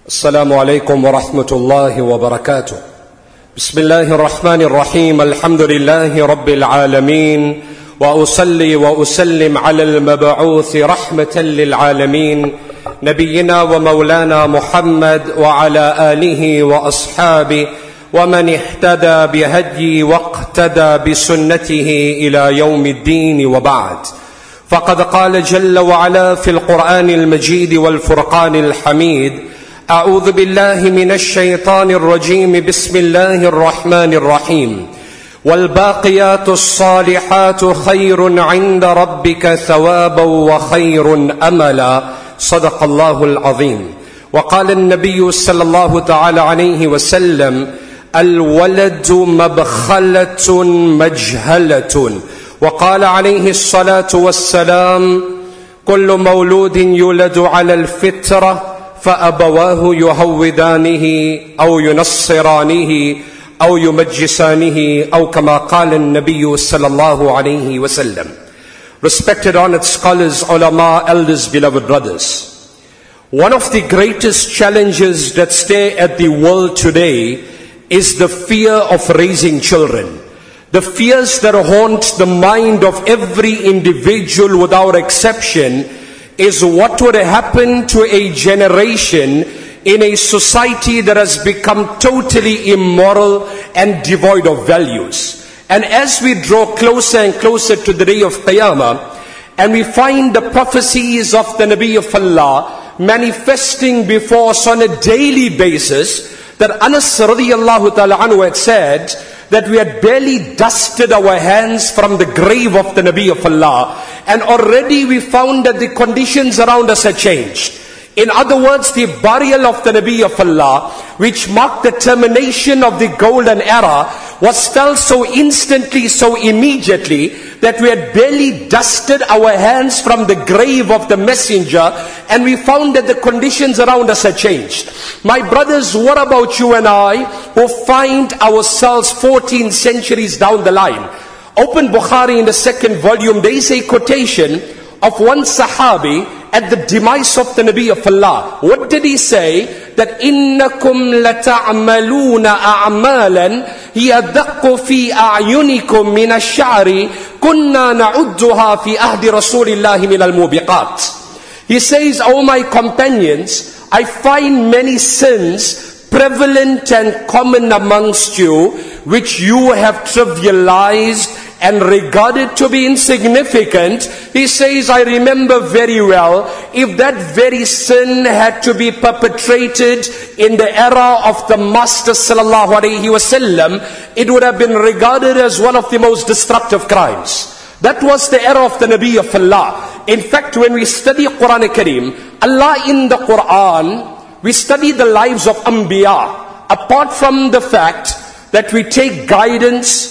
السلام عليكم ورحمة الله وبركاته. بسم الله الرحمن الرحيم. الحمد لله رب العالمين، وأصلي وأسلم على المبعوث رحمة للعالمين نبينا ومولانا محمد وعلى آله وأصحابه ومن اهتدى بهدي واقتدى بسنته إلى يوم الدين، وبعد. فقد قال جل وعلا في القرآن المجيد والفرقان الحميد: أعوذ بالله من الشيطان الرجيم، بسم الله الرحمن الرحيم. والباقيات الصالحات خير عند ربك ثوابا وخير أملا. صدق الله العظيم. وقال النبي صلى الله تعالى عليه وسلم: الولد مبخلة مجهلة. وقال عليه الصلاة والسلام: كل مولود يولد على الفطرة فأبواه يهودانه أو ينصرانه أو يمجسانه أو كما قال النبي صلى الله عليه وسلم. Respected honored scholars, ulama, elders, beloved brothers, one of the greatest challenges that stare at the world today is the fear of raising children. The fears that haunt the mind of every individual without exception is what would happen to a generation in a society that has become totally immoral and devoid of values. And as we draw closer and closer to the day of Qiyamah, and we find the prophecies of the Nabi of Allah manifesting before us on a daily basis, that Anas radiyallahu ta'ala anhu had said that we had barely dusted our hands from the grave of the Nabi of Allah, and already we found that the conditions around us had changed. In other words, the burial of the Nabi of Allah, which marked the termination of the golden era, was felt so instantly, so immediately, that we had barely dusted our hands from the grave of the messenger, and we found that the conditions around us had changed. My brothers, what about you and I, who find ourselves 14 centuries down the line? Open Bukhari in the second volume. There is a quotation of one Sahabi at the demise of the Nabi of Allah. What did he say? That إِنَّكُمْ لَتَعْمَلُونَ أَعْمَالًا يَدَقُّ فِي أَعْيُنِكُمْ مِنَ الشَّعْرِ كُنَّا نَعُدُّهَا فِي أَهْدِ رَسُولِ اللَّهِ مِنَ الْمُوبِقَاتِ. He says, O my companions, I find many sins prevalent and common amongst you, which you have trivialized and regarded to be insignificant. He says, I remember very well, if that very sin had to be perpetrated in the era of the Master sallallahu alaihi wasallam, it would have been regarded as one of the most destructive crimes. That was the era of the Nabi of Allah. In fact, when we study Quran Kareem, Allah in the Quran, we study the lives of Anbiya. Apart from the fact that we take guidance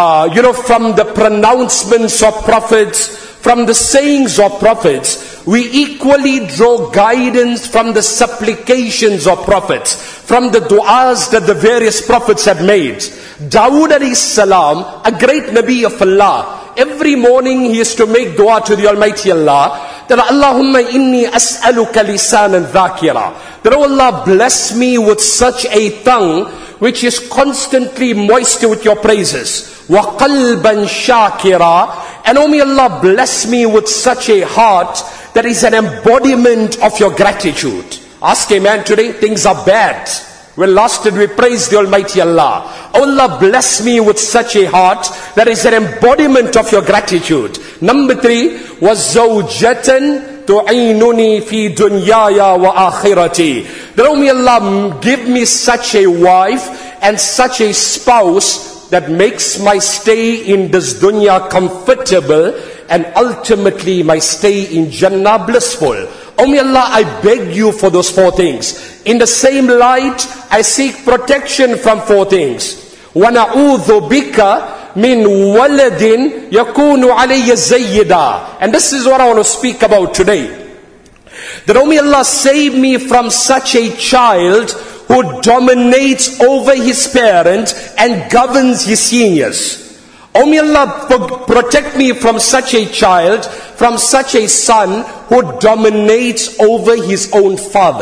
from the pronouncements of prophets, from the sayings of prophets, we equally draw guidance from the supplications of prophets, from the du'as that the various prophets had made. Dawood alayhi salam, a great Nabi of Allah, every morning he used to make dua to the Almighty Allah, that Allahumma inni as'aluka lisanan dhakira, that, oh Allah, bless me with such a tongue which is constantly moist with your praises. Wa qalban shakira, and oh may Allah bless me with such a heart that is an embodiment of your gratitude. Ask a man today, things are bad. When last did we praise the Almighty Allah? Oh Allah, bless me with such a heart that is an embodiment of your gratitude. Number 3 was zawjatan tu'inuni fi dunyaya wa akhirati. That, oh may Allah give me such a wife and such a spouse that makes my stay in this dunya comfortable and ultimately my stay in Jannah blissful. Oh may Allah, I beg you for those 4 things. In the same light, I seek protection from 4 things. وَنَعُوذُ بِكَ مِنْ وَلَدٍ يَكُونُ عَلَيَّ زَيِّدًا. And this is what I want to speak about today. That, oh may Allah, save me from such a child who dominates over his parent and governs his seniors. Oh may Allah protect me from such a child, from such a son who dominates over his own father.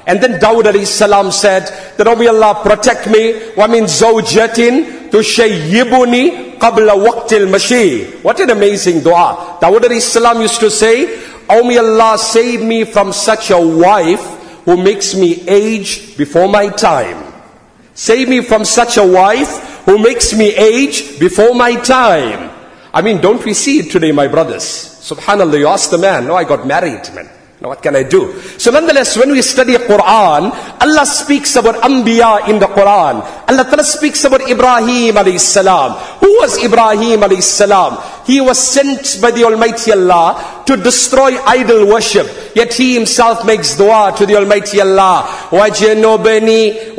And then Dawud alayhi salam said that, oh may Allah protect me, wa min zawjatin tushayyibuni qabla waqtil mashi. What an amazing dua. Dawud alayhi salam used to say, oh may Allah save me from such a wife who makes me age before my time. Save me from such a wife who makes me age before my time. I mean, don't we see it today, my brothers? Subhanallah, you ask the man, no, I got married, man. Now what can I do? So nonetheless, when we study Quran, Allah speaks about Anbiya in the Quran. Allah Ta'ala speaks about Ibrahim alayhi salam. Who was Ibrahim alayhi salam? He was sent by the Almighty Allah to destroy idol worship. Yet he himself makes dua to the Almighty Allah. وَجَنُبْنِي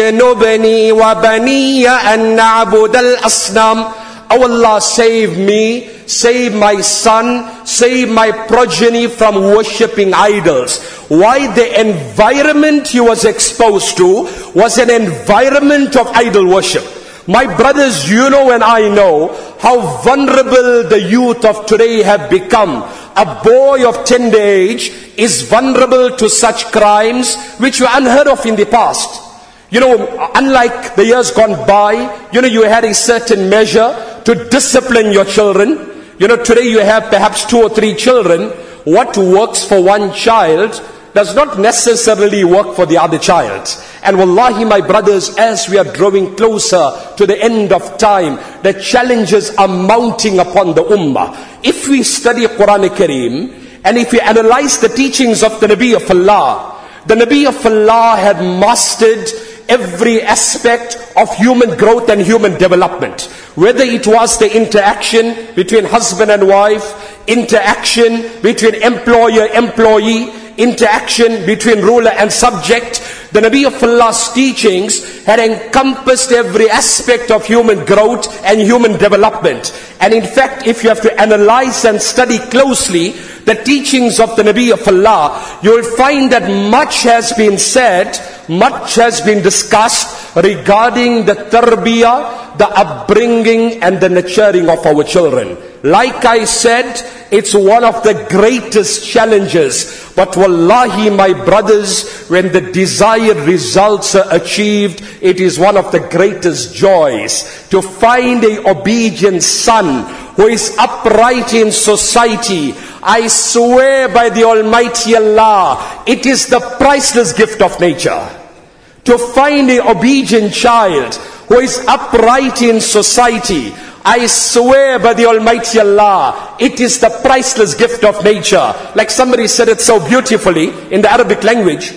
وَبَنِيَّ أَن نَعْبُدَ الْأَصْنَامِ. Oh Allah, save me, save my son, save my progeny from worshipping idols. Why? The environment he was exposed to was an environment of idol worship. My brothers, you know and I know how vulnerable the youth of today have become. A boy of tender age is vulnerable to such crimes which were unheard of in the past. You know, unlike the years gone by, you had a certain measure to discipline your children. Today you have perhaps 2 or 3 children. What works for one child does not necessarily work for the other child. And wallahi, my brothers, as we are drawing closer to the end of time, the challenges are mounting upon the ummah. If we study Quran Kareem, and if we analyze the teachings of the Nabi of Allah, the Nabi of Allah had mastered every aspect of human growth and human development. Whether it was the interaction between husband and wife, interaction between employer-employee, interaction between ruler and subject, the Nabi of Allah's teachings had encompassed every aspect of human growth and human development. And in fact, if you have to analyze and study closely the teachings of the Nabi of Allah, you will find that much has been said, much has been discussed regarding the tarbiyah, the upbringing and the nurturing of our children. Like I said, it's one of the greatest challenges. But wallahi, my brothers, when the desired results are achieved, it is one of the greatest joys to find a obedient son who is upright in society. I swear by the Almighty Allah, it is the priceless gift of nature. To find an obedient child who is upright in society, I swear by the Almighty Allah, it is the priceless gift of nature. Like somebody said it so beautifully in the Arabic language.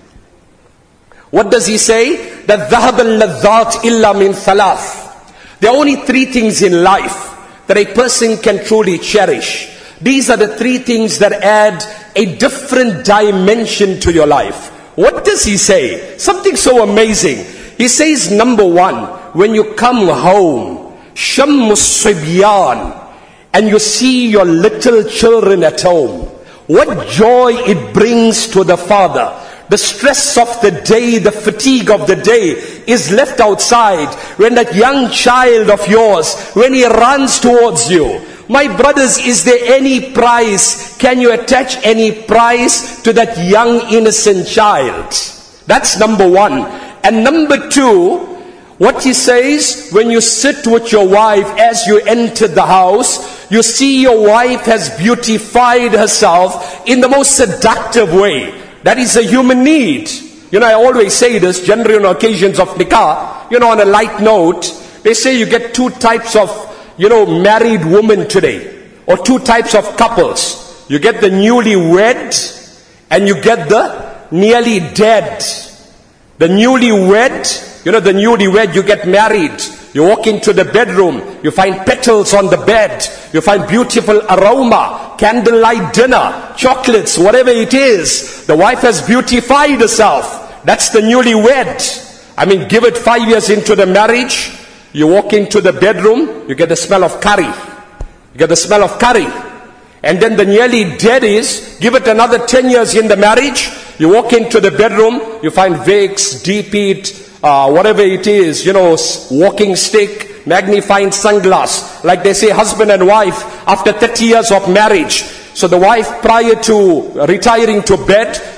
What does he say? That ذَهَبَ اللَّذَّاتِ إِلَّا مِنْ ثَلَاثٍ. There are only 3 things in life that a person can truly cherish. These are the 3 things that add a different dimension to your life. What does he say? Something so amazing. He says, number 1, when you come home, Shammus Sibyan, and you see your little children at home, what joy it brings to the father. The stress of the day, the fatigue of the day is left outside when that young child of yours, when he runs towards you. My brothers, is there any price? Can you attach any price to that young innocent child? That's number 1. And number 2, what he says, when you sit with your wife as you enter the house, you see your wife has beautified herself in the most seductive way. That is a human need. I always say this, generally on occasions of nikah, on a light note, they say you get 2 types of, married women today, or 2 types of couples. You get the newly wed, and you get the nearly dead. The newly wed, the newlywed, you get married. You walk into the bedroom, you find petals on the bed, you find beautiful aroma, candlelight dinner, chocolates, whatever it is. The wife has beautified herself. That's the newlywed. I mean, give it 5 years into the marriage, you walk into the bedroom, you get the smell of curry. You get the smell of curry. And then the nearly dead is, give it another 10 years in the marriage, you walk into the bedroom, you find Vicks, Deep Eat, whatever it is, walking stick, magnifying sunglass. Like they say, husband and wife, after 30 years of marriage. So the wife, prior to retiring to bed,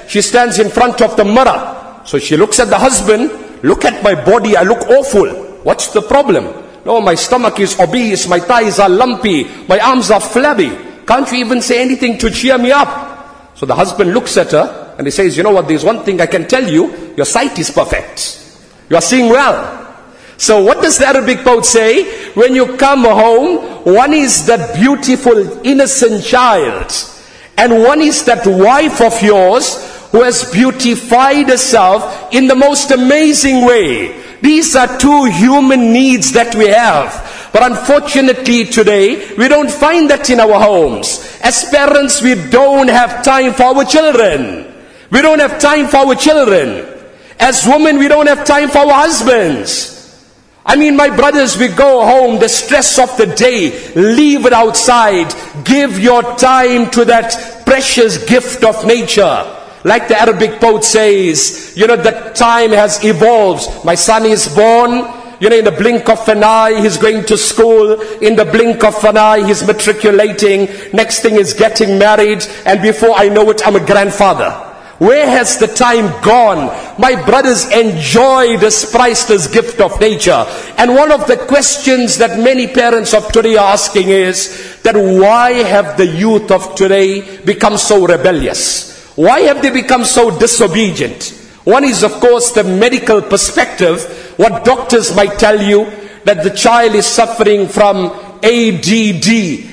She stands in front of the mirror. So she looks at the husband. Look at my body, I look awful. What's the problem? No, my stomach is obese, my thighs are lumpy, my arms are flabby. Can't you even say anything to cheer me up? So the husband looks at her and he says, you know what, there's one thing I can tell you, your sight is perfect. You are seeing well. So what does the Arabic poet say? When you come home, one is that beautiful, innocent child, and one is that wife of yours who has beautified herself in the most amazing way. These are two human needs that we have. But unfortunately today, we don't find that in our homes. As parents, we don't have time for our children. We don't have time for our children. As women, we don't have time for our husbands. I mean, my brothers, we go home, the stress of the day, leave it outside. Give your time to that precious gift of nature. Like the Arabic poet says, you know, that time has evolved. My son is born, you know, in the blink of an eye, he's going to school. In the blink of an eye, he's matriculating. Next thing is getting married. And before I know it, I'm a grandfather. Where has the time gone? My brothers, enjoy this priceless gift of nature. And one of the questions that many parents of today are asking is that why have the youth of today become so rebellious? Why have they become so disobedient? One is, of course, the medical perspective. What doctors might tell you, that the child is suffering from ADD,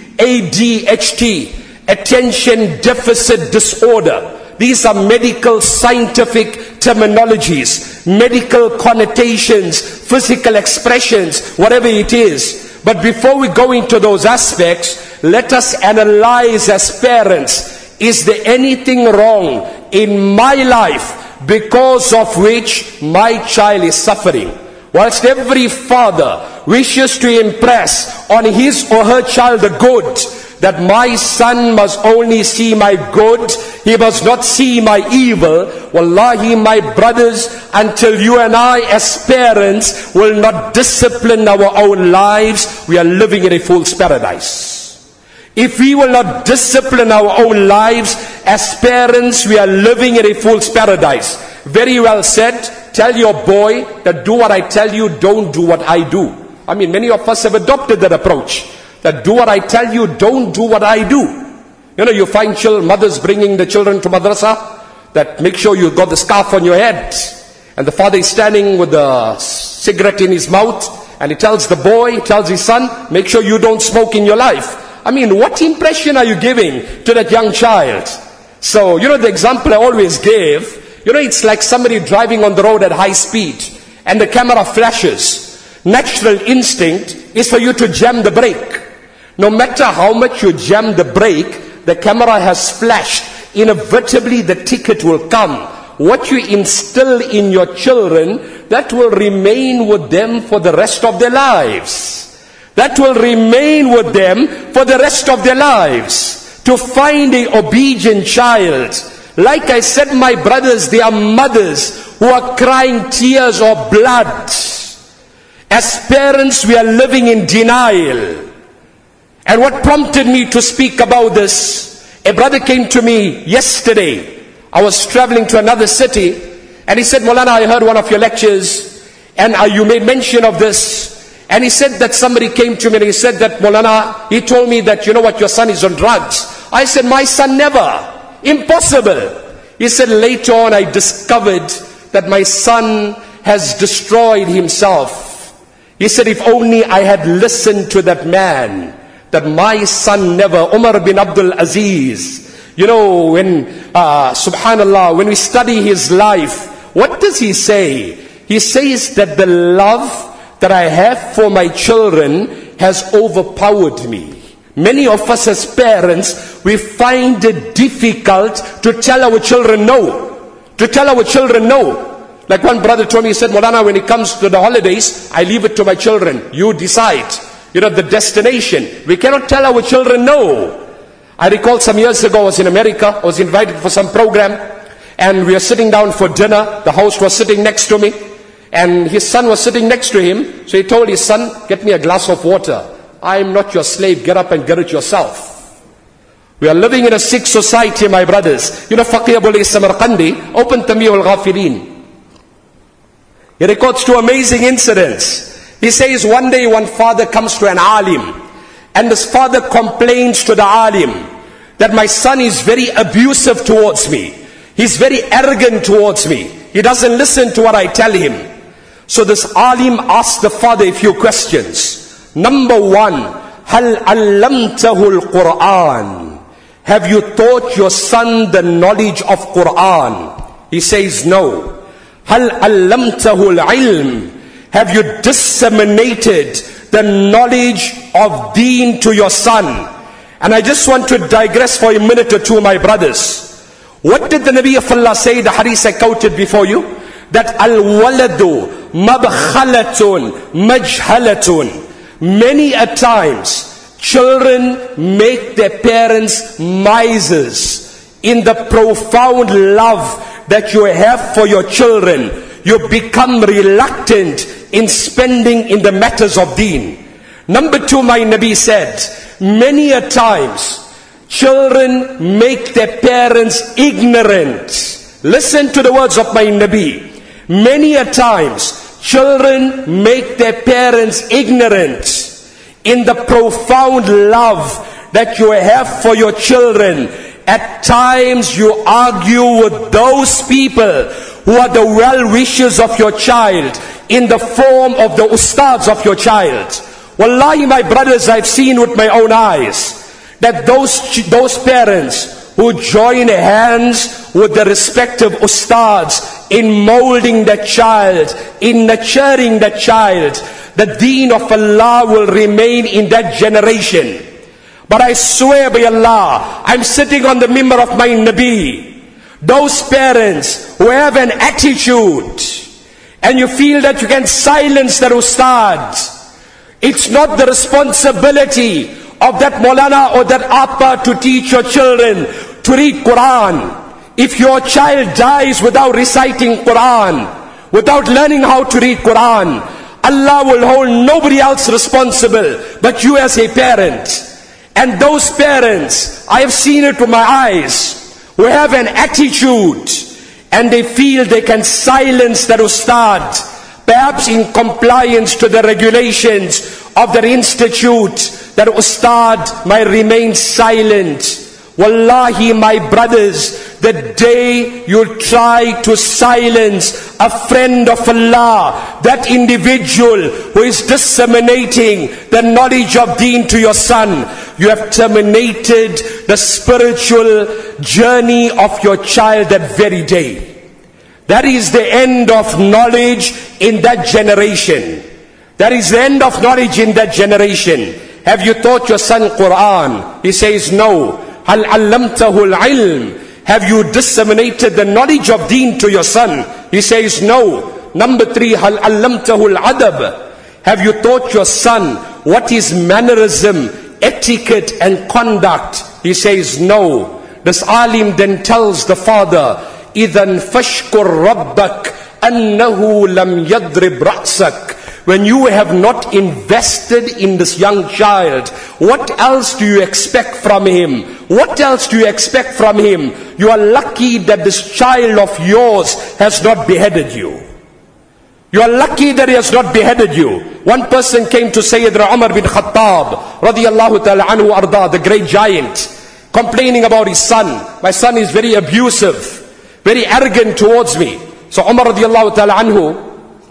ADHD, attention deficit disorder. These are medical scientific terminologies, medical connotations, physical expressions, whatever it is. But before we go into those aspects, let us analyze as parents. Is there anything wrong in my life because of which my child is suffering? Whilst every father wishes to impress on his or her child the good, that my son must only see my good, he must not see my evil. Wallahi, my brothers, until you and I as parents will not discipline our own lives, we are living in a fool's paradise. If we will not discipline our own lives as parents, we are living in a fool's paradise. Very well said. Tell your boy that do what I tell you, don't do what I do. I mean, many of us have adopted that approach. That do what I tell you, don't do what I do. You know, you find mothers bringing the children to madrasa, that make sure you got the scarf on your head. And the father is standing with the cigarette in his mouth, and he tells the boy, tells his son, make sure you don't smoke in your life. I mean, what impression are you giving to that young child? So, you know, the example I always give, you know, it's like somebody driving on the road at high speed, and the camera flashes. Natural instinct is for you to jam the brake. No matter how much you jam the brake, the camera has flashed. Inevitably, the ticket will come. What you instill in your children, that will remain with them for the rest of their lives. That will remain with them for the rest of their lives. To find an obedient child. Like I said, my brothers, they are mothers who are crying tears of blood. As parents, we are living in denial. And what prompted me to speak about this, a brother came to me yesterday. I was traveling to another city, and he said, Maulana, I heard one of your lectures, and you made mention of this. And he said that somebody came to me and he said that, Maulana, he told me that, you know what, your son is on drugs. I said, my son never. Impossible. He said, later on I discovered that my son has destroyed himself. He said, if only I had listened to that man, that my son never. Umar bin Abdul Aziz, you know, when, subhanallah, when we study his life, what does he say? He says that the love that I have for my children has overpowered me. Many of us as parents, we find it difficult to tell our children no. To tell our children no. Like one brother told me, he said, Maulana, when it comes to the holidays, I leave it to my children. You decide. You know, the destination. We cannot tell our children no. I recall some years ago, I was in America. I was invited for some program. And we were sitting down for dinner. The host was sitting next to me. And his son was sitting next to him. So he told his son, get me a glass of water. I'm not your slave. Get up and get it yourself. We are living in a sick society, my brothers. You know, Faqih Abul Samarqandi opened Tanbih al-Ghafilin. He records two amazing incidents. He says one day one father comes to an alim, and this father complains to the alim that my son is very abusive towards me. He's very arrogant towards me. He doesn't listen to what I tell him. So this alim asked the father a few questions. Number one, Hal allamtahu al-Quran? Have you taught your son the knowledge of Quran? He says no. Hal allamtahu al-ilm? Have you disseminated the knowledge of deen to your son? And I just want to digress for a minute or two, my brothers. What did the Nabi of Allah say, the hadith I quoted before you? That al-waladu mabkhalatun majhalatun. Many a times, children make their parents misers. In the profound love that you have for your children, you become reluctant in spending in the matters of deen. Number two, my Nabi said, many a times, children make their parents ignorant. Listen to the words of my Nabi. Many a times, children make their parents ignorant. In the profound love that you have for your children, at times you argue with those people who are the well-wishers of your child in the form of the ustads of your child. Wallahi, my brothers, I've seen with my own eyes that those parents who join hands with the respective ustads in molding the child, in nurturing the child, the deen of Allah will remain in that generation. But I swear by Allah, I'm sitting on the mimbar of my Nabi. Those parents who have an attitude and you feel that you can silence the ustad, it's not the responsibility of that Maulana or that Appa to teach your children to read Quran. If your child dies without reciting Quran, without learning how to read Quran, Allah will hold nobody else responsible but you as a parent. And those parents, I have seen it with my eyes, who have an attitude and they feel they can silence the ustad, perhaps in compliance to the regulations of their institute, that ustad might remain silent. Wallahi, my brothers, the day you try to silence a friend of Allah, that individual who is disseminating the knowledge of deen to your son, you have terminated the spiritual journey of your child that very day. That is the end of knowledge in that generation. That is the end of knowledge in that generation. Have you taught your son Quran? He says no. Hal allamtahu al-ilm? Have you disseminated the knowledge of deen to your son? He says no. Number three, hal allamtahu al-adab? Have you taught your son what is mannerism, etiquette and conduct? He says no. This alim then tells the father, idhan fashkur rabbak annahu lam yadrib ra'sak. When you have not invested in this young child, what else do you expect from him? What else do you expect from him? You are lucky that this child of yours has not beheaded you. You are lucky that he has not beheaded you. One person came to Sayyidina Umar bin Khattab, radiyallahu ta'ala anhu arda, the great giant, complaining about his son. My son is very abusive, very arrogant towards me. So Umar radiyallahu ta'ala anhu,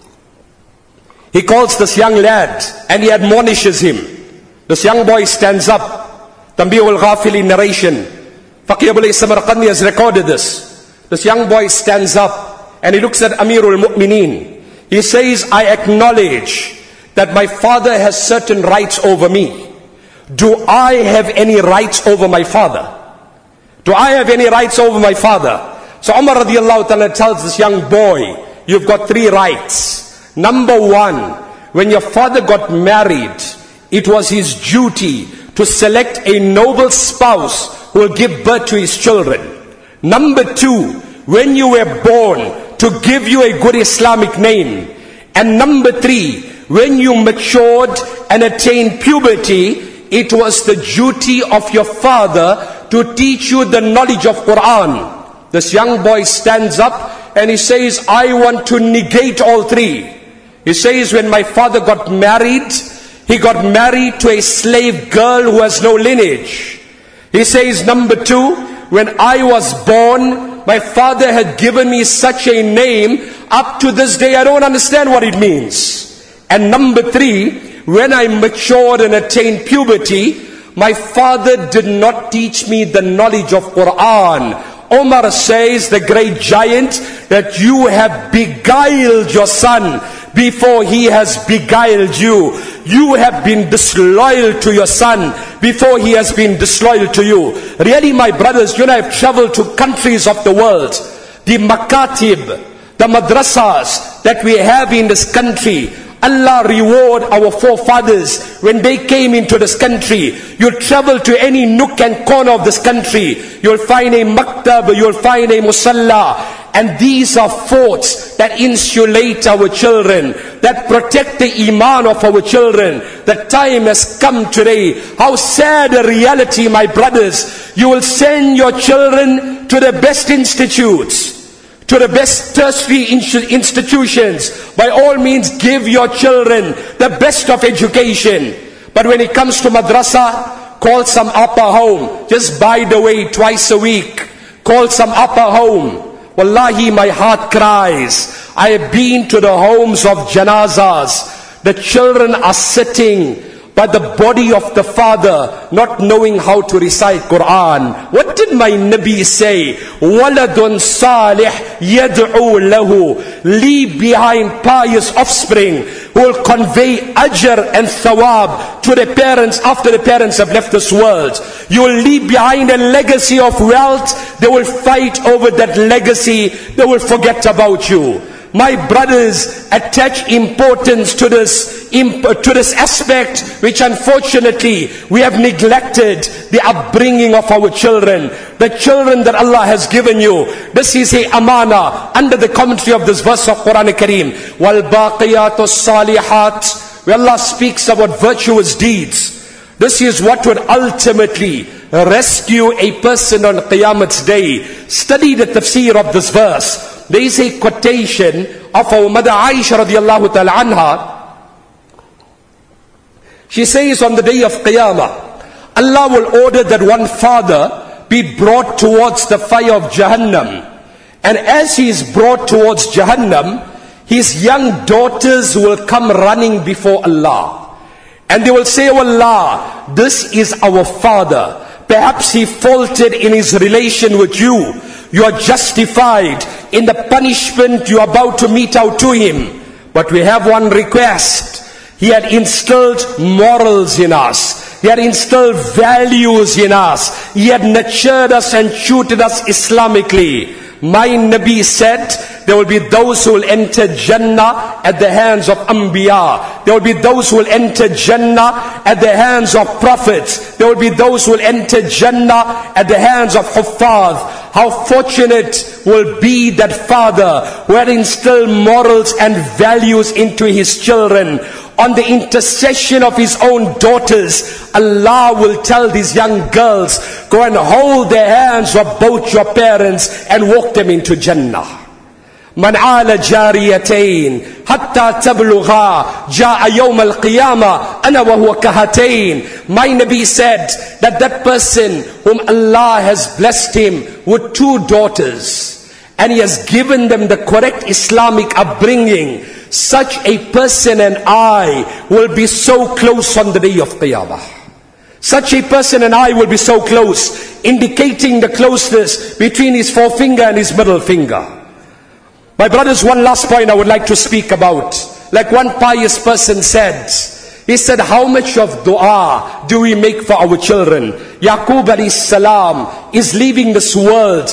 he calls this young lad and he admonishes him. This young boy stands up. Tanbih al-Ghafilin narration. Faqih Abul Samarqandi has recorded this. This young boy stands up and he looks at Amirul Mu'mineen. He says, I acknowledge that my father has certain rights over me. Do I have any rights over my father? Do I have any rights over my father? So Umar radiallahu ta'ala tells this young boy, you've got three rights. Number one, when your father got married, it was his duty to select a noble spouse who will give birth to his children. Number two, when you were born, to give you a good Islamic name. And number three, when you matured and attained puberty, it was the duty of your father to teach you the knowledge of Quran. This young boy stands up and he says, I want to negate all three. He says, when my father got married, he got married to a slave girl who has no lineage. He says, number two, when I was born, my father had given me such a name, up to this day I don't understand what it means. And number three, when I matured and attained puberty, my father did not teach me the knowledge of Quran. Omar says, the great giant, that you have beguiled your son before he has beguiled you. You have been disloyal to your son before he has been disloyal to you. Really, my brothers, you and I have traveled to countries of the world. The makatib, the madrasas that we have in this country, Allah reward our forefathers when they came into this country. You'll travel to any nook and corner of this country, you'll find a maktab, you'll find a musalla. And these are forts that insulate our children, that protect the iman of our children. The time has come today. How sad a reality, my brothers. You will send your children to the best institutes, to the best tertiary institutions. By all means, give your children the best of education. But when it comes to madrasa, call some upper home. Just by the way, twice a week, call some upper home. Wallahi, my heart cries. I have been to the homes of janazas. The children are sitting by the body of the father, not knowing how to recite Quran. What did my Nabi say? Waladun salih yad'u lahu. Leave behind pious offspring who will convey ajr and thawab to the parents after the parents have left this world. You will leave behind a legacy of wealth. They will fight over that legacy. They will forget about you. My brothers, attach importance to this aspect, which unfortunately we have neglected, the upbringing of our children, the children that Allah has given you. This is a amana under the commentary of this verse of Quran Kareem. Wal baqiyatus salihat, where Allah speaks about virtuous deeds. This is what would ultimately rescue a person on Qiyamah's day. Study the tafsir of this verse. There is a quotation of our mother Aisha radiallahu ta'ala anha. She says, on the day of Qiyamah, Allah will order that one father be brought towards the fire of Jahannam. And as he is brought towards Jahannam, his young daughters will come running before Allah. And they will say, oh Allah, this is our father. Perhaps he faulted in his relation with you. You are justified in the punishment you are about to mete out to him. But we have one request. He had instilled morals in us. He had instilled values in us. He had nurtured us and tutored us Islamically. My Nabi said, there will be those who will enter Jannah at the hands of Anbiya. There will be those who will enter Jannah at the hands of prophets. There will be those who will enter Jannah at the hands of Huffaz. How fortunate will be that father who had instilled morals and values into his children. On the intercession of his own daughters, Allah will tell these young girls, go and hold the hands of both your parents and walk them into Jannah. Man ala jariyatayn hatta tablugha jaa yawm al-qiyamah ana wa huwa kahatayn. My Nabi said that person whom Allah has blessed him with two daughters and he has given them the correct Islamic upbringing, such a person and I will be so close on the day of Qiyamah. Such a person and I will be so close, indicating the closeness between his forefinger and his middle finger. My brothers, one last point I would like to speak about. Like one pious person said, he said, how much of dua do we make for our children? Yaqub alayhi salam is leaving this world,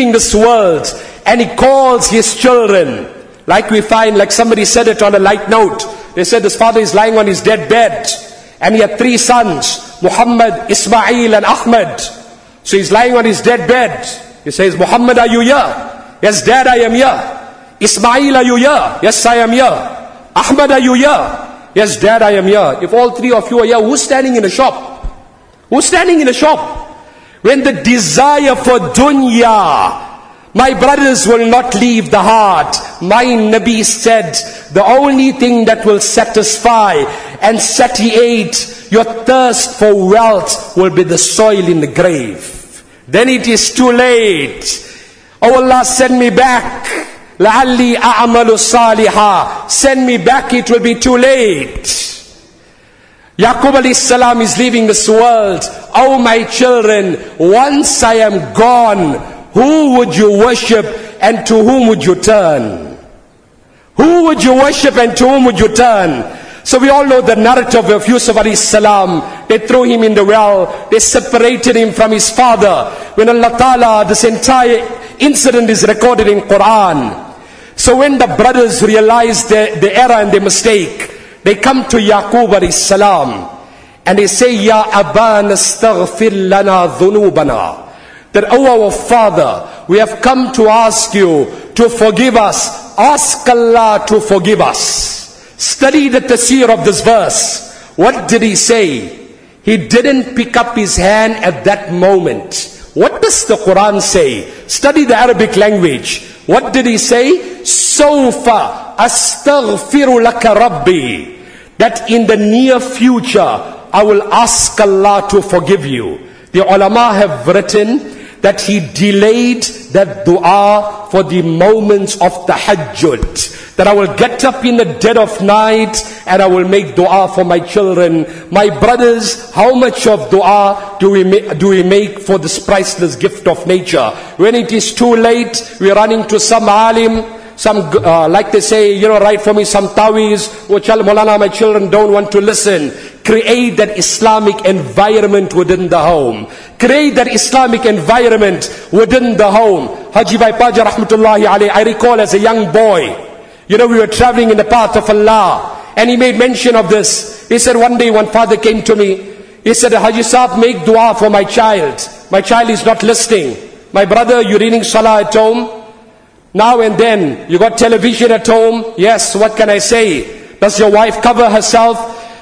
and he calls his children. Like we find, like somebody said it on a light note. They said his father is lying on his dead bed, and he had three sons, Muhammad, Ismail and Ahmad. So he's lying on his dead bed. He says, Muhammad, are you here? Yes, Dad, I am here. Ismail, are you here? Yes, I am here. Ahmad, are you here? Yes, Dad, I am here. If all three of you are here, who's standing in the shop? Who's standing in the shop? when the desire for dunya, my brothers, will not leave the heart. My Nabi said, the only thing that will satisfy and satiate your thirst for wealth will be the soil in the grave. Then it is too late. Oh Allah, send me back. لَعَلِّي أَعْمَلُ صَالِحًا. Send me back, it will be too late. Yaqub alayhi salam is leaving this world. Oh my children, once I am gone, who would you worship and to whom would you turn? Who would you worship and to whom would you turn? So we all know the narrative of Yusuf alayhi salam. They threw him in the well. They separated him from his father. When Allah Ta'ala, this entire incident is recorded in Quran. So when the brothers realized the error and the mistake, they come to Yaqub alayhi salam and they say, Ya Abana astaghfir lana dhunubana. That, oh our father, we have come to ask you to forgive us. Ask Allah to forgive us. Study the tafsir of this verse. What did he say? He didn't pick up his hand at that moment. What does the Quran say? Study the Arabic language. What did he say? Sawfa astaghfiru laka rabbi. That in the near future, I will ask Allah to forgive you. The ulama have written that he delayed that dua for the moments of tahajjud. That I will get up in the dead of night and I will make dua for my children. My brothers, how much of dua do we make for this priceless gift of nature? When it is too late, we are running to some alim, some, like they say, write for me some taweez. Oh, Maulana, my children don't want to listen. Create that Islamic environment within the home. Create that Islamic environment within the home. Haji Bhai Paja rahmatullahi alayhi, I recall as a young boy, we were traveling in the path of Allah, and he made mention of this. He said one day, one father came to me. He said, Haji Saab, make dua for my child. My child is not listening. My brother, you're reading salah at home. Now and then, you got television at home. Yes, what can I say? Does your wife cover herself?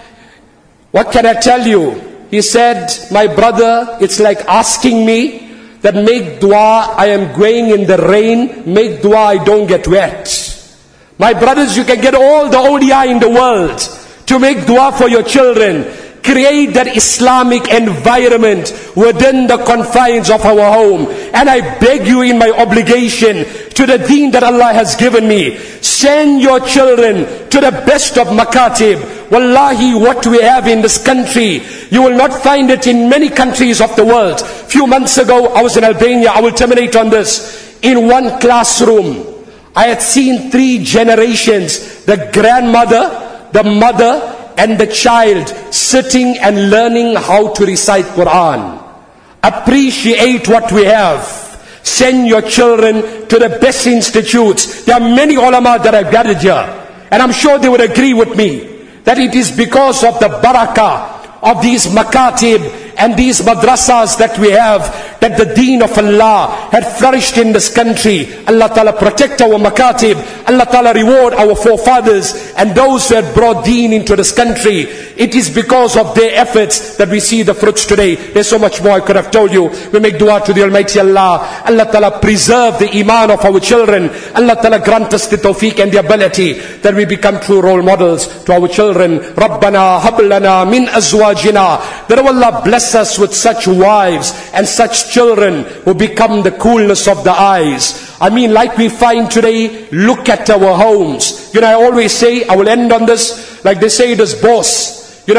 What can I tell you? He said, my brother, it's like asking me that make dua, I am going in the rain, make dua, I don't get wet. My brothers, you can get all the ODI in the world to make dua for your children. Create that Islamic environment within the confines of our home. And I beg you in my obligation to the deen that Allah has given me, send your children to the best of makatib. Wallahi, what we have in this country, you will not find it in many countries of the world. Few months ago, I was in Albania. I will terminate on this. In one classroom, I had seen 3 generations, the grandmother, the mother, and the child sitting and learning how to recite Quran. Appreciate what we have. Send your children to the best institutes. There are many ulama that I've gathered here, and I'm sure they would agree with me that it is because of the barakah of these makatib and these madrasas that we have, that the deen of Allah had flourished in this country. Allah Ta'ala protect our makatib. Allah Ta'ala reward our forefathers and those who had brought deen into this country. It is because of their efforts that we see the fruits today. There's so much more I could have told you. We make dua to the Almighty Allah. Allah Ta'ala preserve the iman of our children. Allah Ta'ala grant us the tawfiq and the ability that we become true role models to our children. Rabbana hab lana min azwajina. That Allah bless us with such wives and such children who become the coolness of the eyes. I mean, like we find today, look at our homes. I always say, I will end on this, like they say this boss,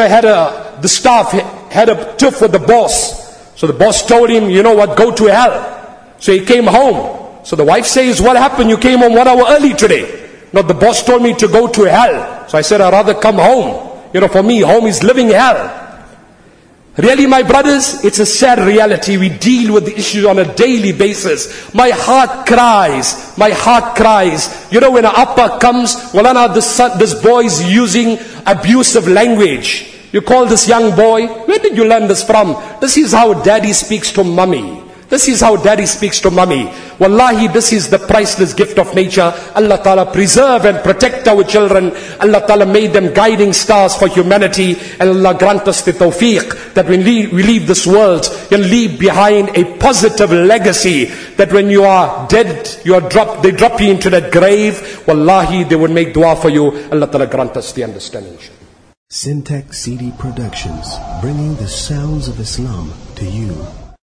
the staff had a tiff with the boss. So the boss told him, go to hell. So he came home. So the wife says, what happened? You came home 1 hour early today. No, the boss told me to go to hell. So I said, I'd rather come home. For me, home is living hell. Really, my brothers, it's a sad reality. We deal with the issues on a daily basis. My heart cries. My heart cries. When an appa comes, Walana, this boy is using abusive language. You call this young boy, where did you learn this from? This is how daddy speaks to mommy. This is how daddy speaks to mommy. Wallahi, this is the priceless gift of nature. Allah Ta'ala preserve and protect our children. Allah Ta'ala made them guiding stars for humanity. And Allah grant us the tawfiq that when we leave this world, you'll leave behind a positive legacy. That when you are dead, they drop you into that grave. Wallahi, they would make dua for you. Allah Ta'ala grant us the understanding. Syntax CD Productions, bringing the sounds of Islam to you.